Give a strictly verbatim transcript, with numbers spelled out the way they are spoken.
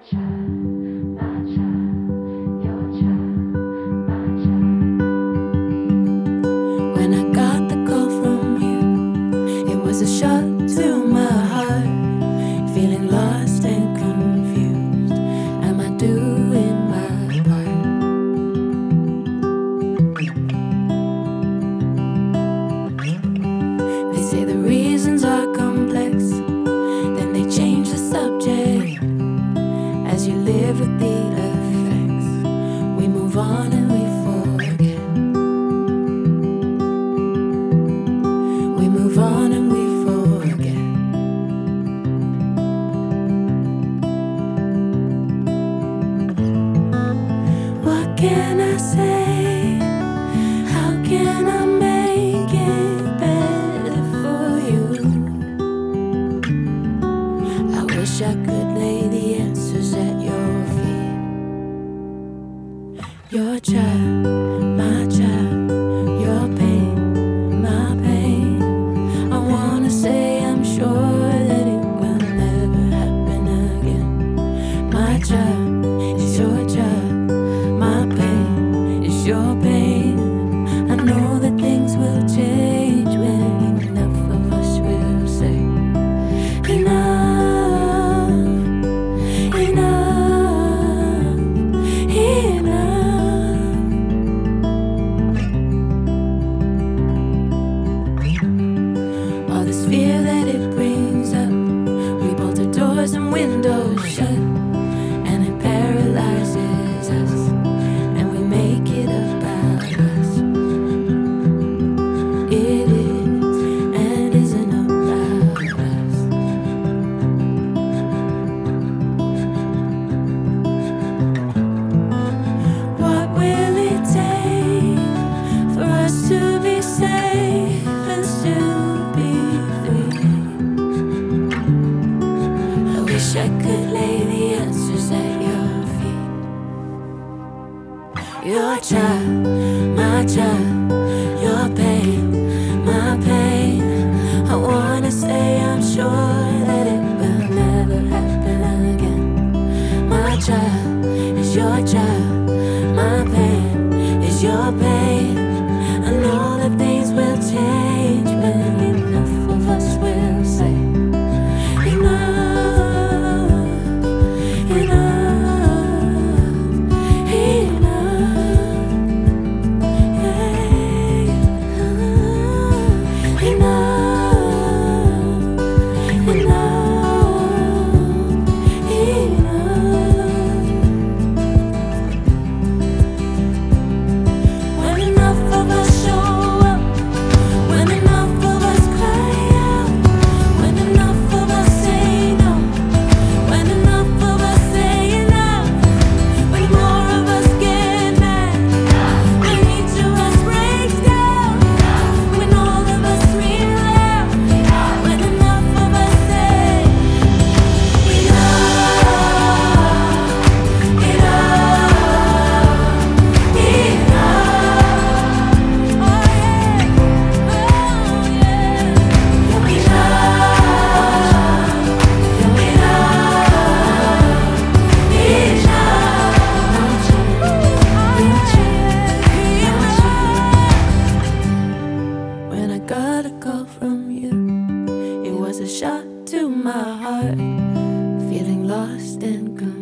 child, my child, your child, my child. When I got the call from you, it was a shot to my heart. Feeling lost and confused. Am I doing my part? They say the reasons are complex, then they change the subject. As you live with the effects, we move on and we forget. We move on and we forget. What can I say? How can I make it better for you? I wish I could lay the answers at your feet. Your child, my child, your pain, my pain. I wanna say I'm sure that it will never happen again. My child is your child, my pain is your pain. I know that things will change when enough of us will say enough, enough, enough. All this fear that it brings up, we bolt our doors and windows shut, and it paralyzes us, and we make it about us. It is and isn't about us. What will it take for us to be safe and still be free? I wish I could lay the answers at your feet. Your child, my child, your pain, my pain. I wanna say I'm sure that it will never happen again. My child is your child, my pain is your pain. I know that things will change when enough of us will say enough, enough, enough, yeah, enough, enough, enough. When enough of us show up, when enough of us cry out, when enough of us say no, when enough of us say enough, when more of us get mad, when each of us breaks down, when all of us scream loud, when enough of us say enough, enough, enough. Oh yeah, oh yeah, enough. When I got a call from you, it was a shot to my heart. Feeling lost and confused.